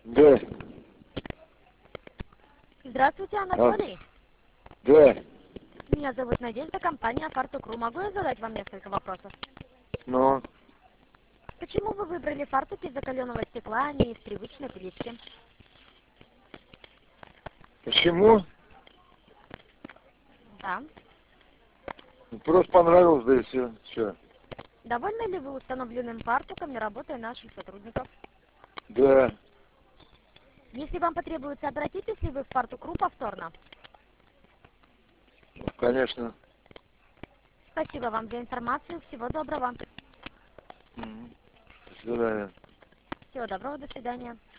Да. Здравствуйте, Анатолий. Да. Меня зовут Надежда, компания Фартук.ру. Могу я задать вам несколько вопросов? Ну, Почему вы выбрали фартук из закаленного стекла, а не из привычной плитки? почему? Да. Просто понравилось, да и все. Довольны ли вы установленным фартуком и работой наших сотрудников? Да, Если вам потребуется, обратитесь ли вы в Фартук.ру повторно? конечно. Спасибо вам за информацию. Всего доброго. До свидания. Всего доброго. До свидания.